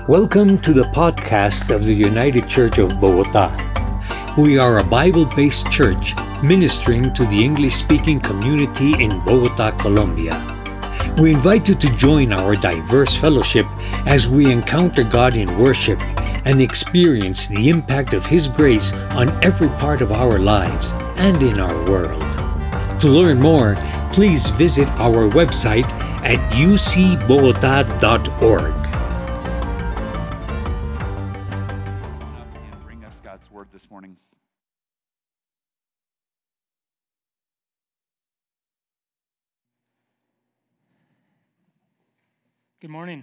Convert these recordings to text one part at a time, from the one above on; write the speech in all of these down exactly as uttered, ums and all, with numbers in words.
Welcome to the podcast of the United Church of Bogota. We are a Bible-based church ministering to the English-speaking community in Bogota, Colombia. We invite you to join our diverse fellowship as we encounter God in worship and experience the impact of His grace on every part of our lives and in our world. To learn more, please visit our website at u c bogota dot org. And bring us God's word this morning. Good morning.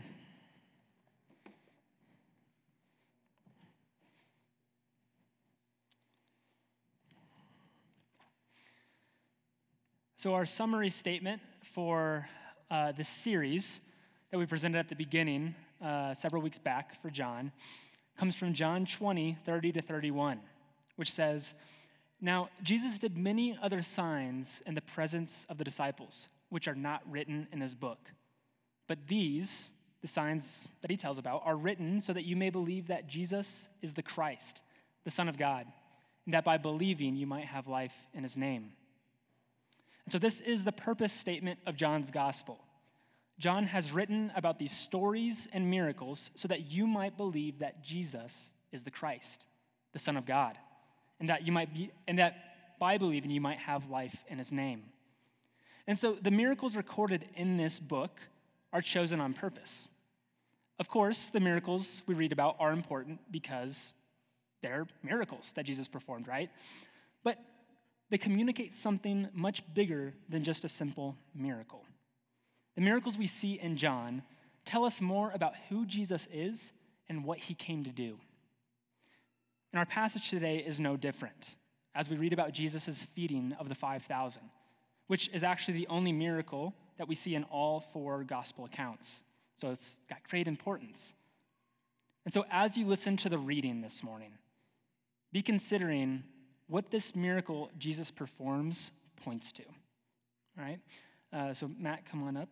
So our summary statement for uh, this series that we presented at the beginning uh, several weeks back for John comes from John twenty, thirty to thirty-one, which says, "Now Jesus did many other signs in the presence of the disciples, which are not written in this book. But these, the signs that he tells about, are written so that you may believe that Jesus is the Christ, the Son of God, and that by believing you might have life in his name." And so this is the purpose statement of John's gospel. John has written about these stories and miracles so that you might believe that Jesus is the Christ, the Son of God, and that you might be, and that by believing you might have life in his name. And so the miracles recorded in this book are chosen on purpose. Of course, the miracles we read about are important because they're miracles that Jesus performed, right? But they communicate something much bigger than just a simple miracle. The miracles we see in John tell us more about who Jesus is and what he came to do. And our passage today is no different, as we read about Jesus' feeding of the five thousand, which is actually the only miracle that we see in all four gospel accounts. So it's got great importance. And so as you listen to the reading this morning, be considering what this miracle Jesus performs points to. All right? Uh, so Matt, come on up.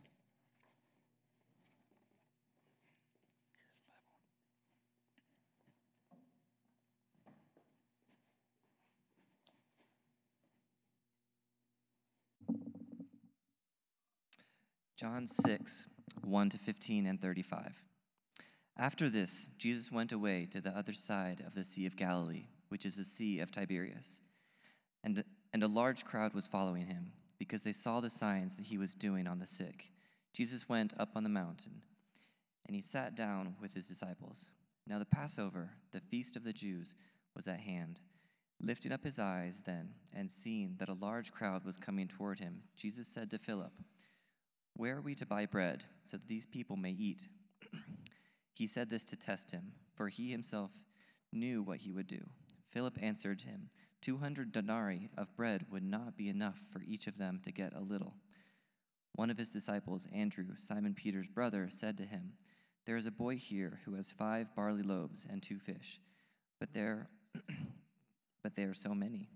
John six, one to fifteen and thirty-five. After this, Jesus went away to the other side of the Sea of Galilee, which is the Sea of Tiberias. And, and a large crowd was following him, because they saw the signs that he was doing on the sick. Jesus went up on the mountain, and he sat down with his disciples. Now the Passover, the feast of the Jews, was at hand. Lifting up his eyes then, and seeing that a large crowd was coming toward him, Jesus said to Philip, "Where are we to buy bread, so that these people may eat?" He said this to test him, for he himself knew what he would do. Philip answered him, Two hundred denarii of bread would not be enough for each of them to get a little. One of his disciples, Andrew, Simon Peter's brother, said to him, "There is a boy here who has five barley loaves and two fish, but there, but they are so many.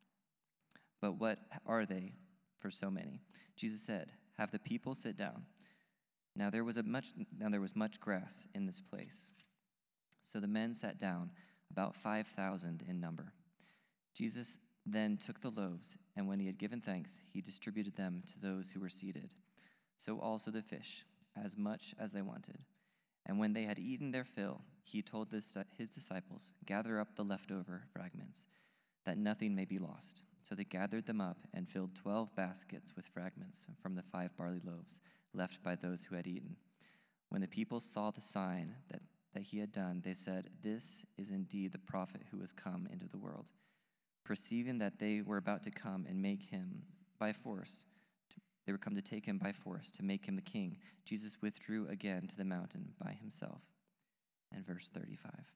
But what are they for so many?" Jesus said, "Have the people sit down." Now there was a much now there was much grass in this place. So the men sat down, about five thousand in number. Jesus then took the loaves, and when he had given thanks, he distributed them to those who were seated. So also the fish, as much as they wanted. And when they had eaten their fill, he told this, his disciples, "Gather up the leftover fragments, that nothing may be lost." So they gathered them up and filled twelve baskets with fragments from the five barley loaves left by those who had eaten. When the people saw the sign that, that he had done, they said, "This is indeed the prophet who has come into the world." Perceiving that they were about to come and make him by force, to, they were come to take him by force to make him the king, Jesus withdrew again to the mountain by himself. And verse thirty-five.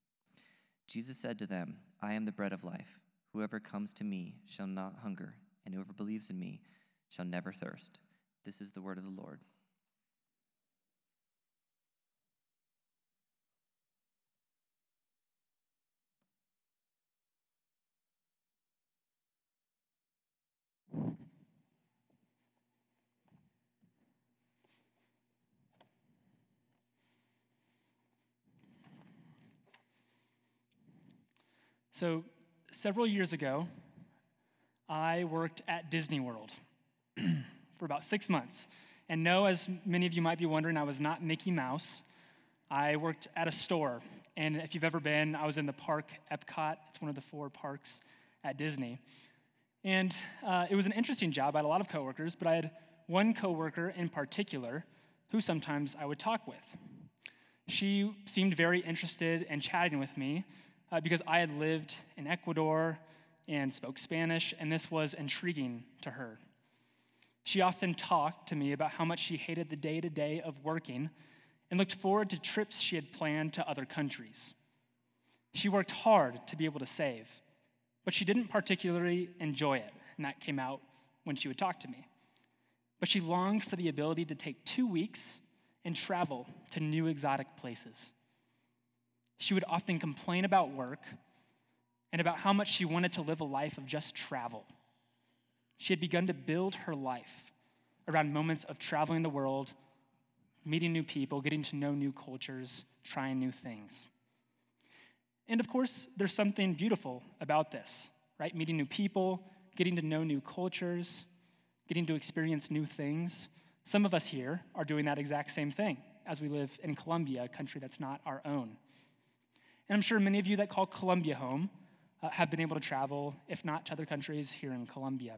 Jesus said to them, "I am the bread of life. Whoever comes to me shall not hunger, and whoever believes in me shall never thirst." This is the word of the Lord. So, several years ago, I worked at Disney World for about six months. And no, as many of you might be wondering, I was not Mickey Mouse. I worked at a store. And if you've ever been, I was in the park Epcot. It's one of the four parks at Disney. And uh, it was an interesting job. I had a lot of coworkers, but I had one coworker in particular who sometimes I would talk with. She seemed very interested in chatting with me uh, because I had lived in Ecuador and spoke Spanish, and this was intriguing to her. She often talked to me about how much she hated the day-to-day of working and looked forward to trips she had planned to other countries. She worked hard to be able to save, but she didn't particularly enjoy it, and that came out when she would talk to me. But she longed for the ability to take two weeks and travel to new exotic places. She would often complain about work and about how much she wanted to live a life of just travel. She had begun to build her life around moments of traveling the world, meeting new people, getting to know new cultures, trying new things. And of course, there's something beautiful about this, right? Meeting new people, getting to know new cultures, getting to experience new things. Some of us here are doing that exact same thing as we live in Colombia, a country that's not our own. And I'm sure many of you that call Colombia home uh, have been able to travel, if not to other countries, here in Colombia.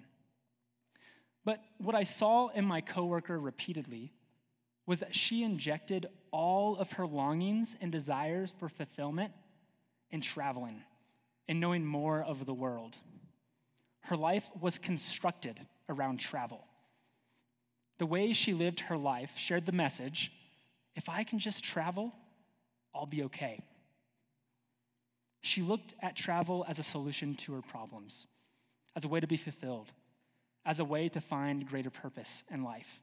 But what I saw in my coworker repeatedly was that she injected all of her longings and desires for fulfillment in traveling and knowing more of the world. Her life was constructed around travel. The way she lived her life shared the message, if I can just travel, I'll be okay. She looked at travel as a solution to her problems, as a way to be fulfilled, as a way to find greater purpose in life.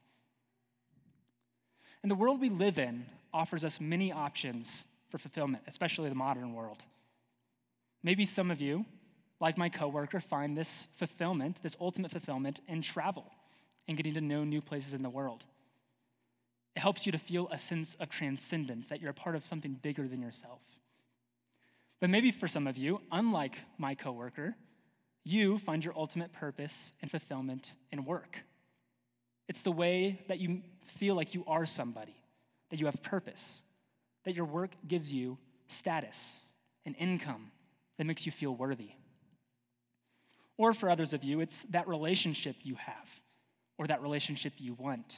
And the world we live in offers us many options for fulfillment, especially the modern world. Maybe some of you, like my coworker, find this fulfillment, this ultimate fulfillment in travel and getting to know new places in the world. It helps you to feel a sense of transcendence, that you're a part of something bigger than yourself. But maybe for some of you, unlike my coworker, you find your ultimate purpose and fulfillment in work. It's the way that you feel like you are somebody, that you have purpose, that your work gives you status and income that makes you feel worthy. Or for others of you, it's that relationship you have or that relationship you want.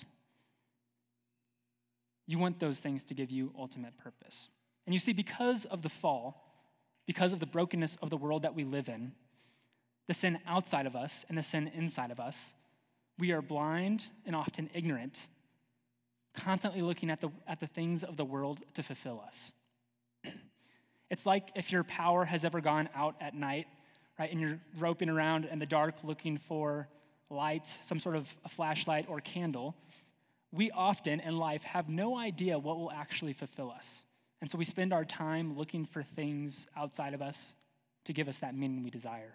You want those things to give you ultimate purpose. And you see, because of the fall, because of the brokenness of the world that we live in, the sin outside of us and the sin inside of us, we are blind and often ignorant, constantly looking at the, at the things of the world to fulfill us. It's like if your power has ever gone out at night, right, and you're groping around in the dark looking for light, some sort of a flashlight or candle. We often in life have no idea what will actually fulfill us. And so we spend our time looking for things outside of us to give us that meaning we desire.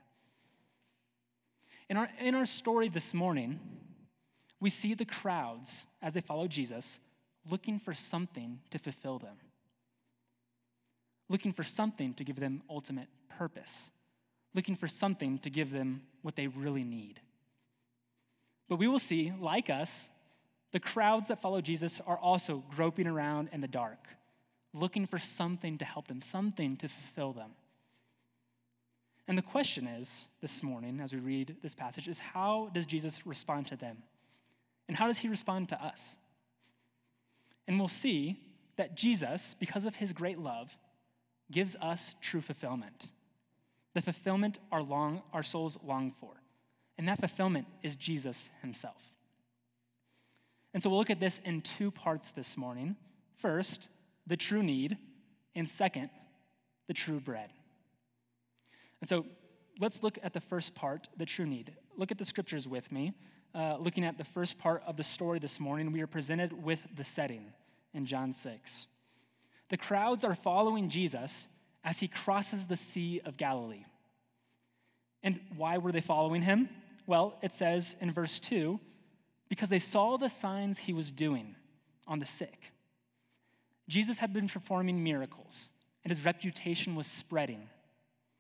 In our, in our story this morning, we see the crowds, as they follow Jesus, looking for something to fulfill them, looking for something to give them ultimate purpose, looking for something to give them what they really need. But we will see, like us, the crowds that follow Jesus are also groping around in the dark, looking for something to help them, something to fulfill them. And the question is, this morning, as we read this passage, is how does Jesus respond to them? And how does he respond to us? And we'll see that Jesus, because of his great love, gives us true fulfillment. The fulfillment our, long, our souls long for. And that fulfillment is Jesus himself. And so we'll look at this in two parts this morning. First, the true need, and second, the true bread. And so let's look at the first part, the true need. Look at the scriptures with me. Uh, looking at the first part of the story this morning, we are presented with the setting in John six. The crowds are following Jesus as he crosses the Sea of Galilee. And why were they following him? Well, it says in verse two, because they saw the signs he was doing on the sick. Jesus had been performing miracles, and his reputation was spreading.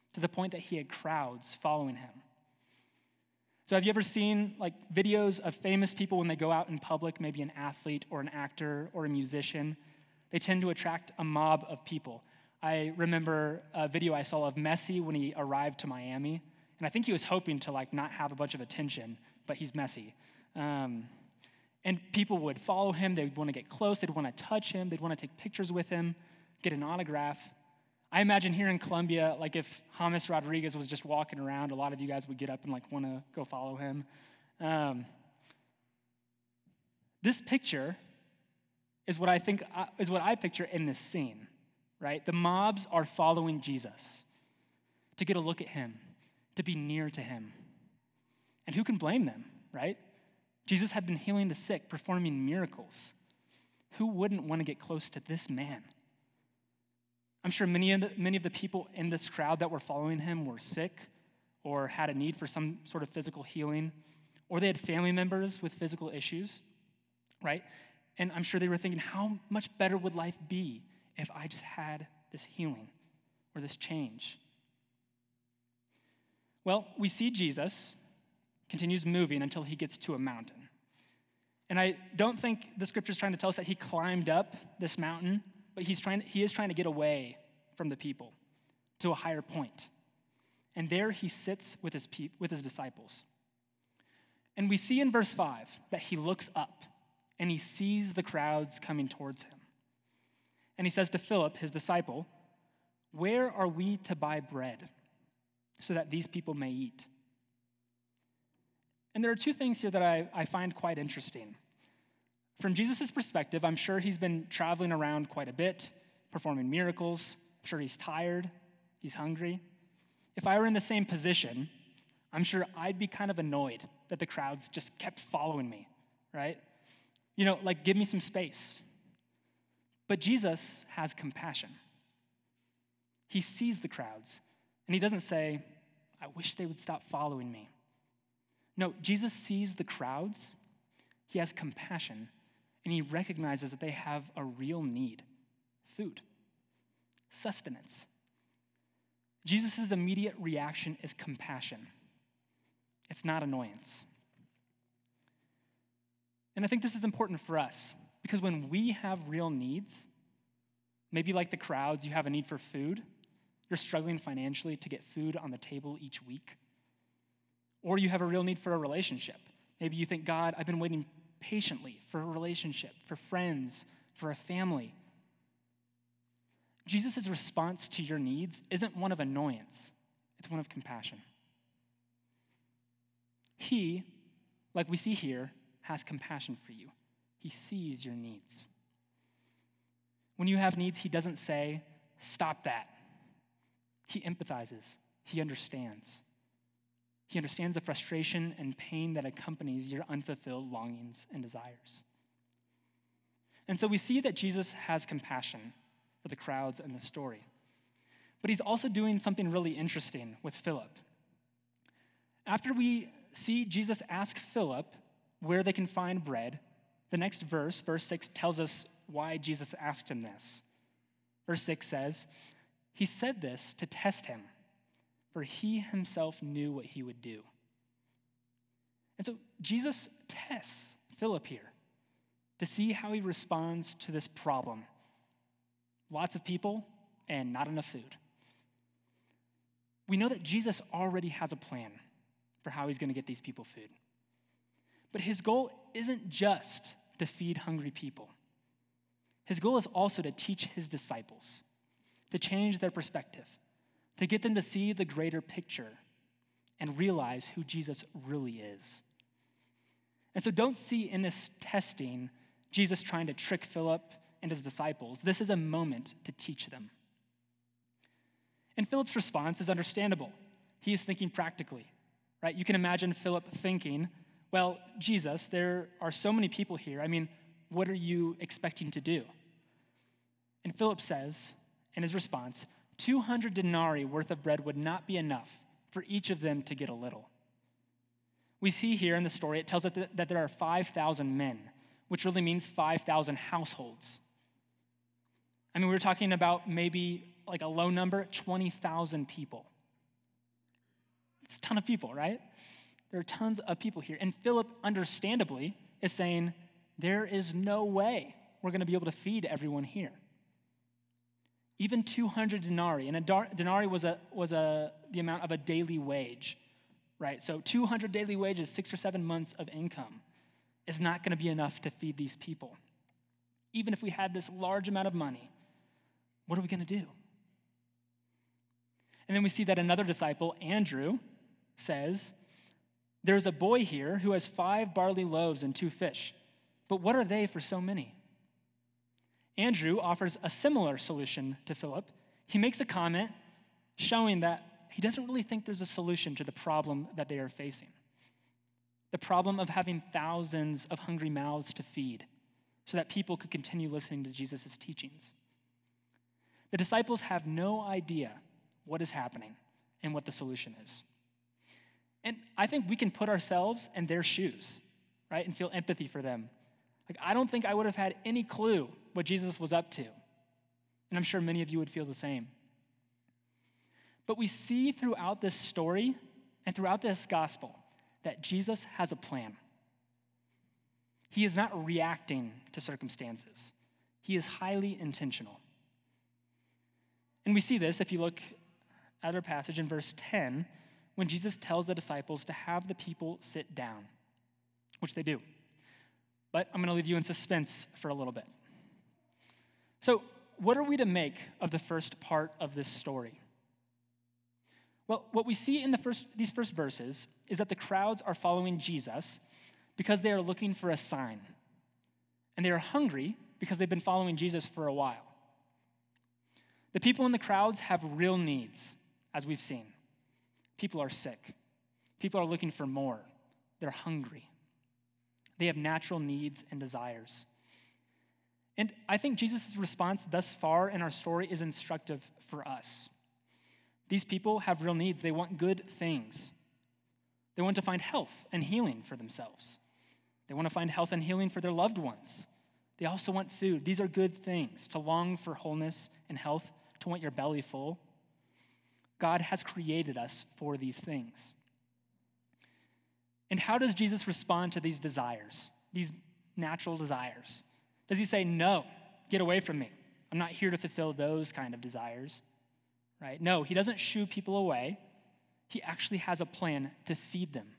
to the point that he had crowds following him. So have you ever seen like videos of famous people when they go out in public, maybe an athlete or an actor or a musician? They tend to attract a mob of people. I remember a video I saw of Messi when he arrived to Miami, and I think he was hoping to like not have a bunch of attention, but he's Messi. Um, and people would follow him, they'd want to get close, they'd want to touch him, they'd want to take pictures with him, get an autograph. I imagine here in Colombia, like if James Rodriguez was just walking around, a lot of you guys would get up and like want to go follow him. Um, this picture is what I think uh, is what I picture in this scene, right? The mobs are following Jesus to get a look at him, to be near to him. And who can blame them, right? Jesus had been healing the sick, performing miracles. Who wouldn't want to get close to this man? I'm sure many of, the, many of the people in this crowd that were following him were sick or had a need for some sort of physical healing, or they had family members with physical issues, right? And I'm sure they were thinking, how much better would life be if I just had this healing or this change? Well, we see Jesus continues moving until he gets to a mountain. And I don't think the scripture is trying to tell us that he climbed up this mountain, but he's trying, he is trying to get away from the people to a higher point. And there he sits with his, pe- with his disciples. And we see in verse five that he looks up and he sees the crowds coming towards him. And he says to Philip, his disciple, "Where are we to buy bread so that these people may eat?" And there are two things here that I, I find quite interesting. From Jesus' perspective, I'm sure he's been traveling around quite a bit, performing miracles. I'm sure he's tired, he's hungry. If I were in the same position, I'm sure I'd be kind of annoyed that the crowds just kept following me, right? You know, like, give me some space. But Jesus has compassion. He sees the crowds, and he doesn't say, "I wish they would stop following me." No, Jesus sees the crowds, he has compassion, and he recognizes that they have a real need: food, sustenance. Jesus' immediate reaction is compassion. It's not annoyance. And I think this is important for us, because when we have real needs, maybe like the crowds, you have a need for food, you're struggling financially to get food on the table each week, or you have a real need for a relationship. Maybe you think, "God, I've been waiting patiently for a relationship, for friends, for a family." Jesus' response to your needs isn't one of annoyance, it's one of compassion. He, like we see here, has compassion for you. He sees your needs. When you have needs, he doesn't say, "Stop that." He empathizes, he understands. He understands the frustration and pain that accompanies your unfulfilled longings and desires. And so we see that Jesus has compassion for the crowds in the story. But he's also doing something really interesting with Philip. After we see Jesus ask Philip where they can find bread, the next verse, verse six, tells us why Jesus asked him this. Verse six says, "He said this to test him, for he himself knew what he would do." And so Jesus tests Philip here to see how he responds to this problem. Lots of people and not enough food. We know that Jesus already has a plan for how he's going to get these people food. But his goal isn't just to feed hungry people. His goal is also to teach his disciples, to change their perspective, to get them to see the greater picture and realize who Jesus really is. And so don't see in this testing Jesus trying to trick Philip and his disciples. This is a moment to teach them. And Philip's response is understandable. He is thinking practically, right? You can imagine Philip thinking, "Well, Jesus, there are so many people here. I mean, what are you expecting to do?" And Philip says in his response, two hundred denarii worth of bread would not be enough for each of them to get a little. We see here in the story, it tells us that there are five thousand men, which really means five thousand households. I mean, we're talking about maybe like a low number, twenty thousand people It's a ton of people, right? There are tons of people here. And Philip, understandably, is saying, there is no way we're going to be able to feed everyone here. Even two hundred denarii, and a dar- denarii was a was a the amount of a daily wage, right? So two hundred daily wages, six or seven months of income, is not going to be enough to feed these people. Even if we had this large amount of money, what are we going to do? And then we see that another disciple, Andrew, says, there's a boy here who has five barley loaves and two fish, but what are they for so many? Andrew offers a similar solution to Philip. He makes a comment showing that he doesn't really think there's a solution to the problem that they are facing. The problem of having thousands of hungry mouths to feed so that people could continue listening to Jesus' teachings. The disciples have no idea what is happening and what the solution is. And I think we can put ourselves in their shoes, right, and feel empathy for them. Like, I don't think I would have had any clue what Jesus was up to. And I'm sure many of you would feel the same. But we see throughout this story and throughout this gospel that Jesus has a plan. He is not reacting to circumstances. He is highly intentional. And we see this if you look at our passage in verse ten, when Jesus tells the disciples to have the people sit down, which they do. But I'm going to leave you in suspense for a little bit. So, what are we to make of the first part of this story? Well, what we see in the first, these first verses is that the crowds are following Jesus because they are looking for a sign. And they are hungry because they've been following Jesus for a while. The people in the crowds have real needs, as we've seen. People are sick. People are looking for more. They're hungry. They have natural needs and desires. And I think Jesus' response thus far in our story is instructive for us. These people have real needs. They want good things. They want to find health and healing for themselves. They want to find health and healing for their loved ones. They also want food. These are good things, to long for wholeness and health, to want your belly full. God has created us for these things. And how does Jesus respond to these desires, these natural desires? Does he say, no, get away from me? I'm not here to fulfill those kind of desires, right? No, he doesn't shoo people away. He actually has a plan to feed them.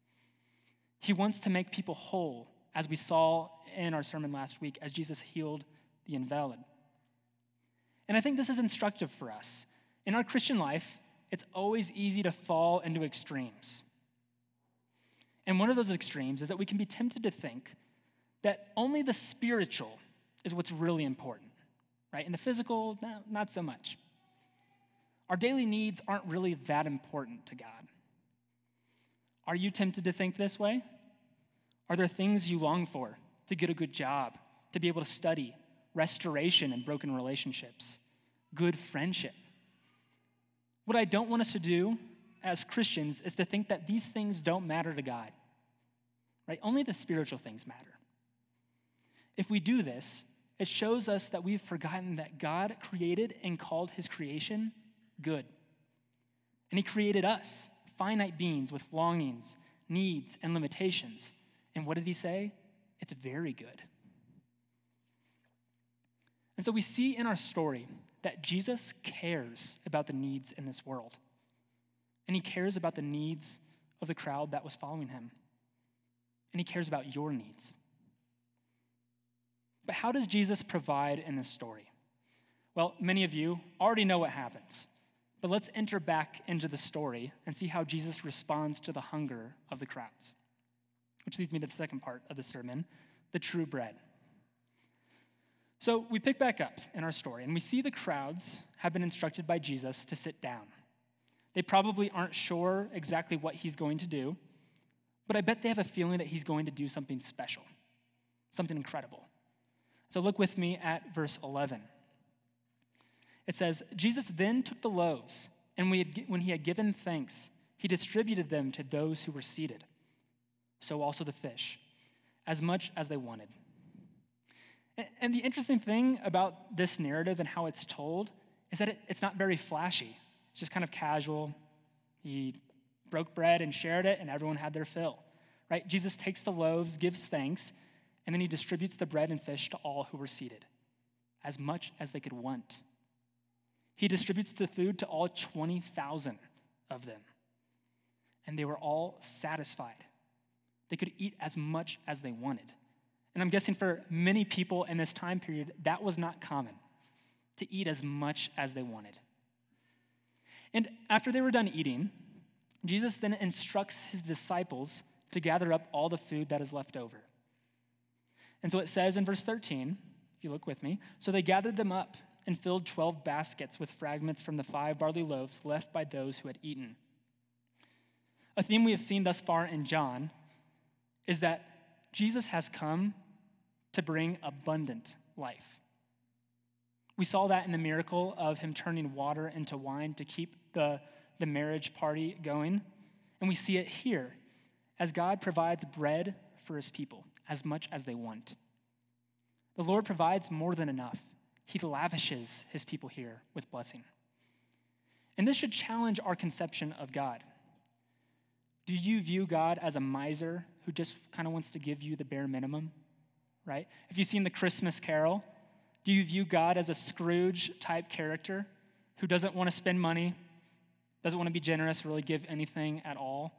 He wants to make people whole, as we saw in our sermon last week, as Jesus healed the invalid. And I think this is instructive for us. In our Christian life, it's always easy to fall into extremes. And one of those extremes is that we can be tempted to think that only the spiritual is what's really important, right? And the physical, no, not so much. Our daily needs aren't really that important to God. Are you tempted to think this way? Are there things you long for? To get a good job, to be able to study, restoration in broken relationships, good friendship? What I don't want us to do as Christians is to think that these things don't matter to God, right? Only the spiritual things matter. If we do this, it shows us that we've forgotten that God created and called his creation good. And he created us, finite beings with longings, needs, and limitations. And what did he say? It's very good. And so we see in our story that Jesus cares about the needs in this world. And he cares about the needs of the crowd that was following him. And he cares about your needs. But how does Jesus provide in this story? Well, many of you already know what happens. But let's enter back into the story and see how Jesus responds to the hunger of the crowds. Which leads me to the second part of the sermon, the true bread. So we pick back up in our story, and we see the crowds have been instructed by Jesus to sit down. They probably aren't sure exactly what he's going to do, but I bet they have a feeling that he's going to do something special, something incredible. So look with me at verse eleven. It says, Jesus then took the loaves, and when he had given thanks, he distributed them to those who were seated. So also the fish, as much as they wanted. And the interesting thing about this narrative and how it's told is that it, it's not very flashy. It's just kind of casual. He broke bread and shared it, and everyone had their fill, right? Jesus takes the loaves, gives thanks, and then he distributes the bread and fish to all who were seated, as much as they could want. He distributes the food to all twenty thousand of them, and they were all satisfied. They could eat as much as they wanted. And I'm guessing for many people in this time period, that was not common, to eat as much as they wanted. And after they were done eating, Jesus then instructs his disciples to gather up all the food that is left over. And so it says in verse thirteen, if you look with me, so they gathered them up and filled twelve baskets with fragments from the five barley loaves left by those who had eaten. A theme we have seen thus far in John is that Jesus has come to bring abundant life. We saw that in the miracle of him turning water into wine to keep the, the marriage party going. And we see it here as God provides bread for his people as much as they want. The Lord provides more than enough. He lavishes his people here with blessing. And this should challenge our conception of God. Do you view God as a miser who just kind of wants to give you the bare minimum, right? If you've seen the Christmas Carol, do you view God as a Scrooge-type character who doesn't want to spend money, doesn't want to be generous, really give anything at all?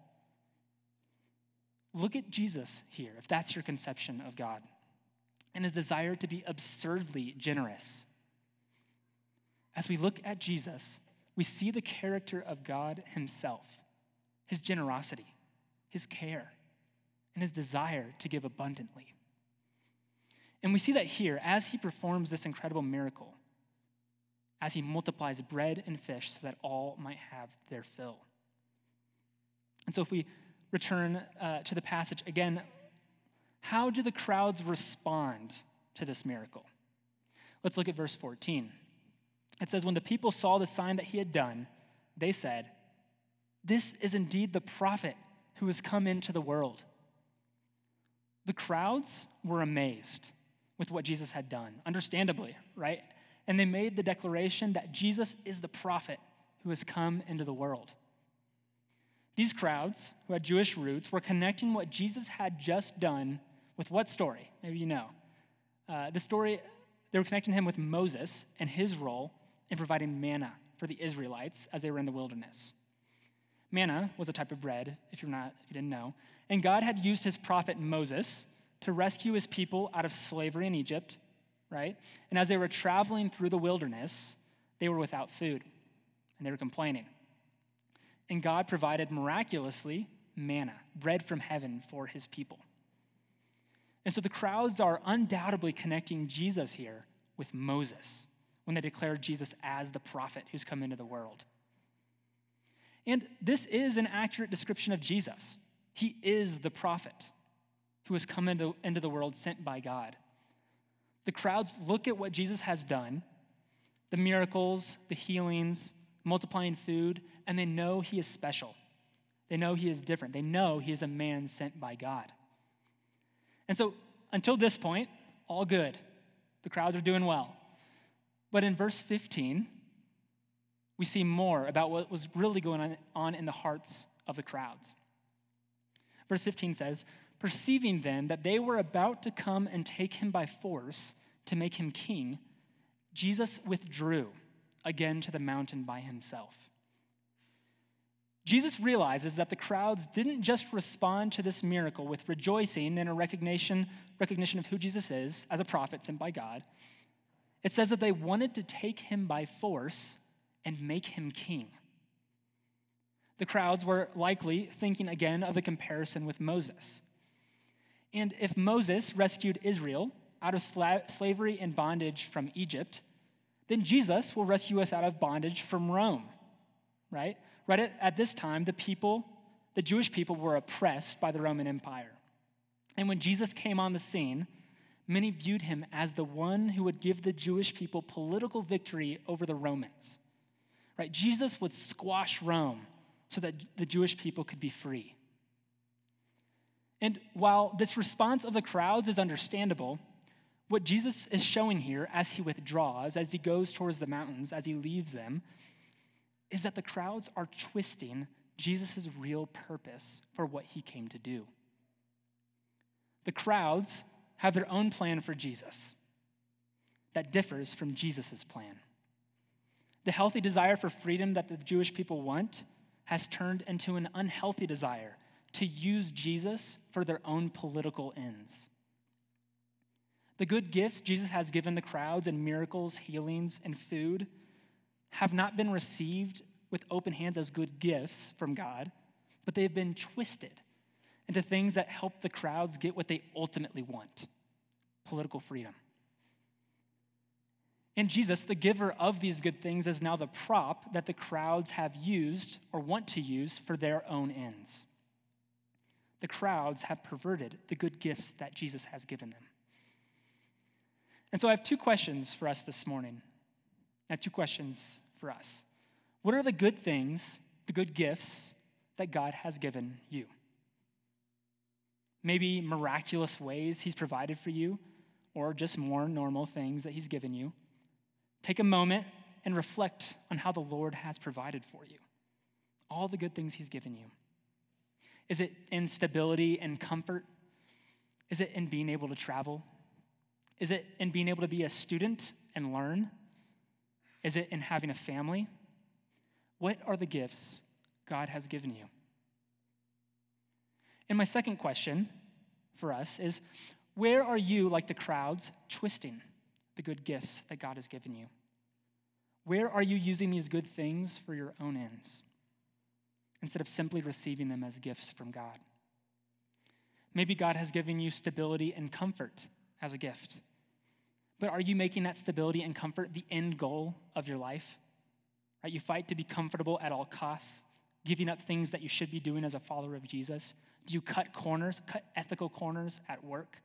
Look at Jesus here, if that's your conception of God, and his desire to be absurdly generous. As we look at Jesus, we see the character of God himself, his generosity, his care, and his desire to give abundantly. And we see that here as he performs this incredible miracle, as he multiplies bread and fish so that all might have their fill. And so if we return uh, to the passage again, how do the crowds respond to this miracle? Let's look at verse fourteen. It says, when the people saw the sign that he had done, they said, "This is indeed the prophet who has come into the world." The crowds were amazed with what Jesus had done, understandably, right? And they made the declaration that Jesus is the prophet who has come into the world. These crowds, who had Jewish roots, were connecting what Jesus had just done with what story? Maybe you know. Uh, the story, they were connecting him with Moses and his role in providing manna for the Israelites as they were in the wilderness. Manna was a type of bread, if you're not, if you didn't know, and God had used his prophet Moses to rescue his people out of slavery in Egypt, right? And as they were traveling through the wilderness, they were without food, and they were complaining. And God provided miraculously manna, bread from heaven for his people. And so the crowds are undoubtedly connecting Jesus here with Moses when they declare Jesus as the prophet who's come into the world. And this is an accurate description of Jesus. He is the prophet who has come into, into the world sent by God. The crowds look at what Jesus has done, the miracles, the healings, multiplying food, and they know he is special. They know he is different. They know he is a man sent by God. And so until this point, all good. The crowds are doing well. But in verse fifteen, we see more about what was really going on in the hearts of the crowds. Verse fifteen says, "Perceiving then that they were about to come and take him by force to make him king, Jesus withdrew again to the mountain by himself." Jesus realizes that the crowds didn't just respond to this miracle with rejoicing and a recognition, recognition of who Jesus is as a prophet sent by God. It says that they wanted to take him by force and make him king. The crowds were likely thinking again of a comparison with Moses. And if Moses rescued Israel out of sla- slavery and bondage from Egypt, then Jesus will rescue us out of bondage from Rome, right? Right at, at this time, the people, the Jewish people were oppressed by the Roman Empire. And when Jesus came on the scene, many viewed him as the one who would give the Jewish people political victory over the Romans, right? Jesus would squash Rome so that the Jewish people could be free. And while this response of the crowds is understandable, what Jesus is showing here as he withdraws, as he goes towards the mountains, as he leaves them, is that the crowds are twisting Jesus' real purpose for what he came to do. The crowds have their own plan for Jesus that differs from Jesus' plan. The healthy desire for freedom that the Jewish people want has turned into an unhealthy desire to use Jesus for their own political ends. The good gifts Jesus has given the crowds in miracles, healings, and food have not been received with open hands as good gifts from God, but they have been twisted into things that help the crowds get what they ultimately want: political freedom. And Jesus, the giver of these good things, is now the prop that the crowds have used or want to use for their own ends. The crowds have perverted the good gifts that Jesus has given them. And so I have two questions for us this morning. I have two questions for us. What are the good things, the good gifts that God has given you? Maybe miraculous ways he's provided for you, or just more normal things that he's given you. Take a moment and reflect on how the Lord has provided for you. All the good things he's given you. Is it in stability and comfort? Is it in being able to travel? Is it in being able to be a student and learn? Is it in having a family? What are the gifts God has given you? And my second question for us is, where are you, like the crowds, twisting the good gifts that God has given you? Where are you using these good things for your own ends instead of simply receiving them as gifts from God? Maybe God has given you stability and comfort as a gift, but are you making that stability and comfort the end goal of your life? Right? You fight to be comfortable at all costs, giving up things that you should be doing as a follower of Jesus. Do you cut corners, cut ethical corners at work?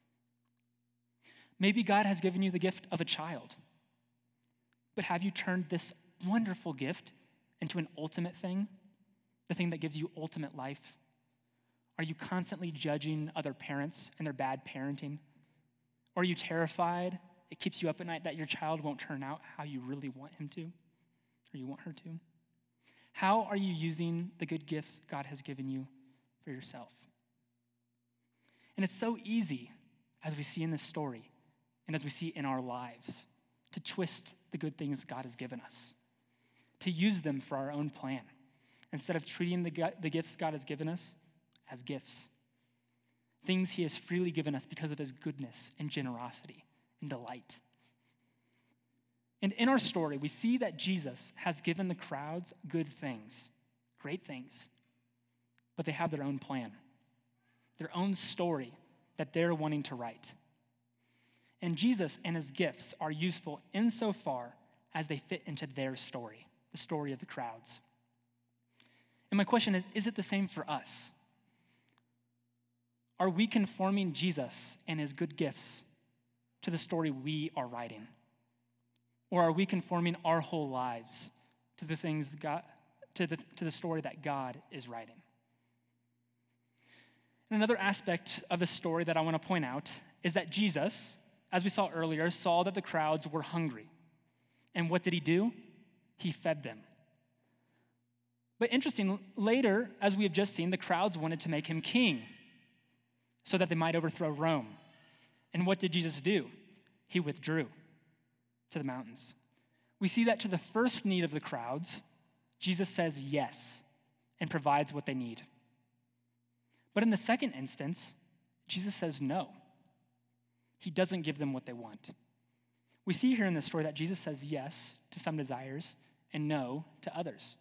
Maybe God has given you the gift of a child, but have you turned this wonderful gift into an ultimate thing, the thing that gives you ultimate life? Are you constantly judging other parents and their bad parenting? Or are you terrified, it keeps you up at night, that your child won't turn out how you really want him to, or you want her to? How are you using the good gifts God has given you for yourself? And it's so easy, as we see in this story, and as we see in our lives, to twist the good things God has given us, to use them for our own plan, instead of treating the, the gifts God has given us as gifts, things he has freely given us because of his goodness and generosity and delight. And in our story, we see that Jesus has given the crowds good things, great things, but they have their own plan, their own story that they're wanting to write. And Jesus and his gifts are useful insofar as they fit into their story, the story of the crowds. And my question is, is it the same for us? Are we conforming Jesus and his good gifts to the story we are writing? Or are we conforming our whole lives to the things God, to the, to the story that God is writing? And another aspect of the story that I want to point out is that Jesus, as we saw earlier, saw that the crowds were hungry. And what did he do? He fed them. But interesting, later, as we have just seen, the crowds wanted to make him king so that they might overthrow Rome. And what did Jesus do? He withdrew to the mountains. We see that to the first need of the crowds, Jesus says yes and provides what they need. But in the second instance, Jesus says no. He doesn't give them what they want. We see here in this story that Jesus says yes to some desires and no to others.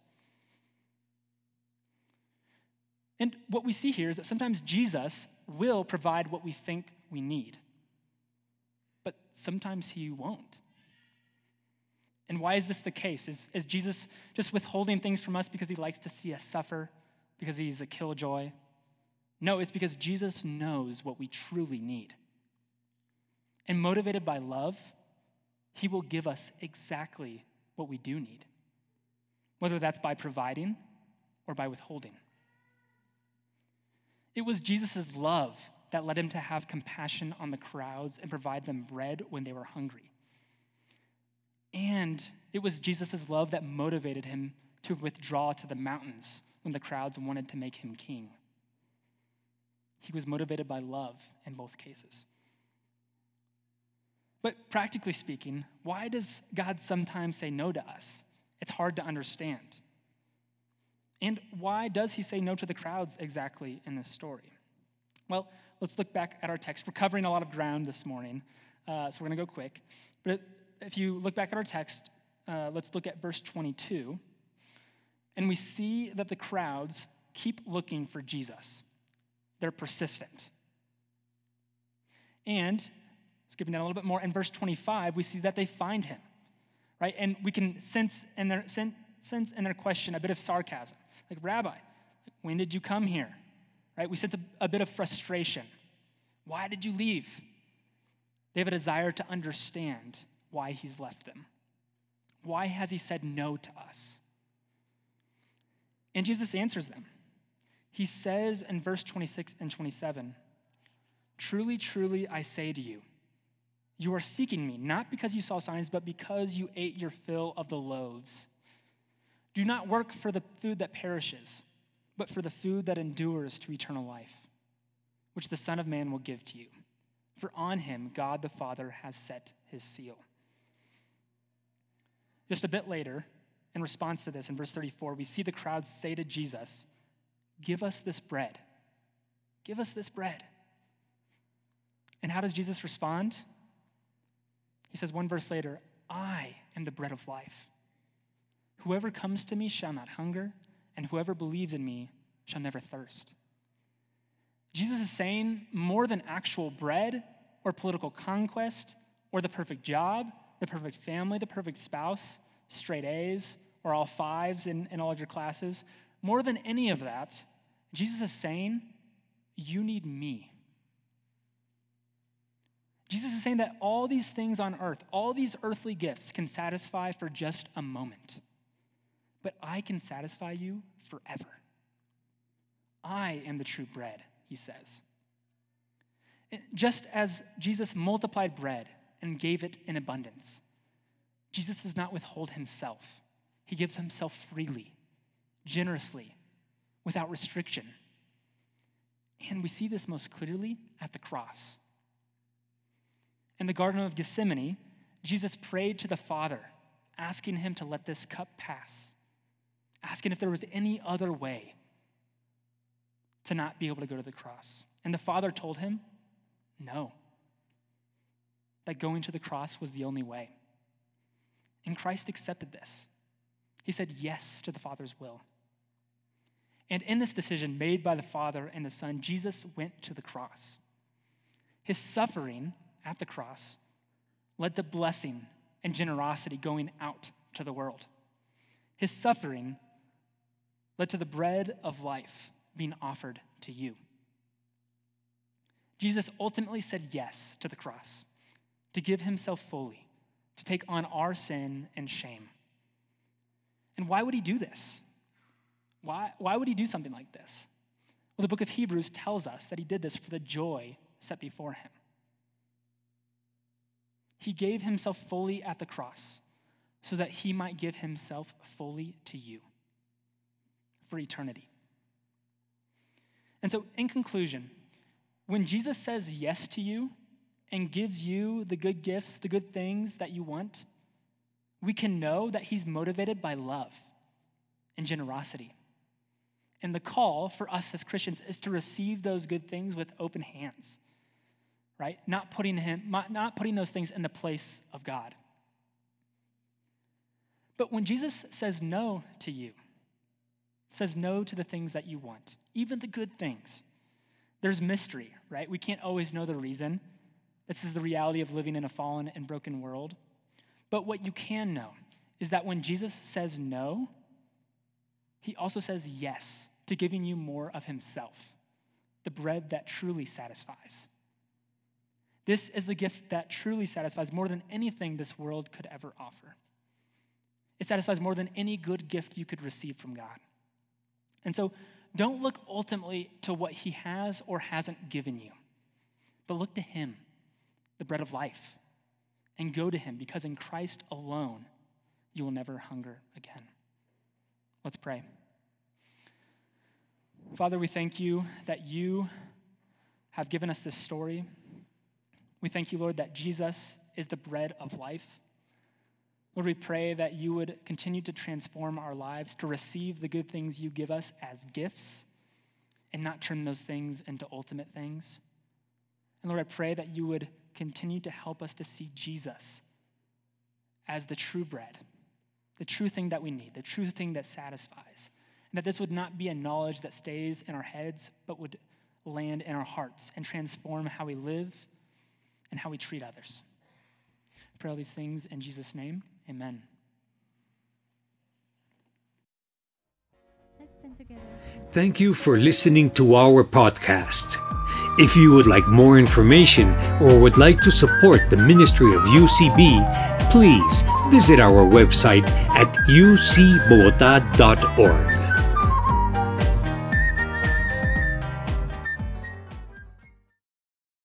And what we see here is that sometimes Jesus will provide what we think we need, but sometimes he won't. And why is this the case? Is, is Jesus just withholding things from us because he likes to see us suffer, because he's a killjoy? No, it's because Jesus knows what we truly need. And motivated by love, he will give us exactly what we do need, whether that's by providing or by withholding. It was Jesus' love that led him to have compassion on the crowds and provide them bread when they were hungry. And it was Jesus' love that motivated him to withdraw to the mountains when the crowds wanted to make him king. He was motivated by love in both cases. But practically speaking, why does God sometimes say no to us? It's hard to understand. And why does he say no to the crowds exactly in this story? Well, let's look back at our text. We're covering a lot of ground this morning, uh, so we're going to go quick. But if you look back at our text, uh, let's look at verse twenty-two. And we see that the crowds keep looking for Jesus. They're persistent. And, skipping down a little bit more, in verse twenty-five, we see that they find him, right? And we can sense in their, sense in their question a bit of sarcasm. Like, Rabbi, when did you come here? Right? We sense a, a bit of frustration. Why did you leave? They have a desire to understand why he's left them. Why has he said no to us? And Jesus answers them. He says in verse twenty-six and twenty-seven, "Truly, truly, I say to you, you are seeking me, not because you saw signs, but because you ate your fill of the loaves. Do not work for the food that perishes, but for the food that endures to eternal life, which the Son of Man will give to you. For on him God the Father has set his seal." Just a bit later, in response to this, in verse thirty-four, we see the crowds say to Jesus, "Give us this bread. Give us this bread." And how does Jesus respond? He says one verse later, "I am the bread of life. Whoever comes to me shall not hunger, and whoever believes in me shall never thirst." Jesus is saying more than actual bread or political conquest or the perfect job, the perfect family, the perfect spouse, straight A's, or all fives in, in all of your classes. More than any of that, Jesus is saying, you need me. Jesus is saying that all these things on earth, all these earthly gifts can satisfy for just a moment. But I can satisfy you forever. I am the true bread, he says. Just as Jesus multiplied bread and gave it in abundance, Jesus does not withhold himself. He gives himself freely, generously, without restriction. And we see this most clearly at the cross. In the Garden of Gethsemane, Jesus prayed to the Father, asking him to let this cup pass, asking if there was any other way to not be able to go to the cross. And the Father told him, no, that going to the cross was the only way. And Christ accepted this. He said yes to the Father's will. And in this decision made by the Father and the Son, Jesus went to the cross. His suffering at the cross led to blessing and generosity going out to the world. His suffering led to the bread of life being offered to you. Jesus ultimately said yes to the cross, to give himself fully, to take on our sin and shame. And why would he do this? Why, why would he do something like this? Well, the book of Hebrews tells us that he did this for the joy set before him. He gave himself fully at the cross so that he might give himself fully to you for eternity. And so, in conclusion, when Jesus says yes to you and gives you the good gifts, the good things that you want, we can know that he's motivated by love and generosity. And the call for us as Christians is to receive those good things with open hands, right? Not putting him, not putting those things in the place of God. But when Jesus says no to you, says no to the things that you want, even the good things, there's mystery, right? We can't always know the reason. This is the reality of living in a fallen and broken world. But what you can know is that when Jesus says no, he also says yes to giving you more of himself, the bread that truly satisfies. This is the gift that truly satisfies more than anything this world could ever offer. It satisfies more than any good gift you could receive from God. And so don't look ultimately to what he has or hasn't given you, but look to him, the bread of life, and go to him, because in Christ alone you will never hunger again. Let's pray. Father, we thank you that you have given us this story. We thank you, Lord, that Jesus is the bread of life. Lord, we pray that you would continue to transform our lives to receive the good things you give us as gifts and not turn those things into ultimate things. And Lord, I pray that you would continue to help us to see Jesus as the true bread, the true thing that we need, the true thing that satisfies. And that this would not be a knowledge that stays in our heads, but would land in our hearts and transform how we live and how we treat others. I pray all these things in Jesus' name. Amen. Let's stand together. Thank you for listening to our podcast. If you would like more information or would like to support the ministry of U C B, please visit our website at u c bogota dot org.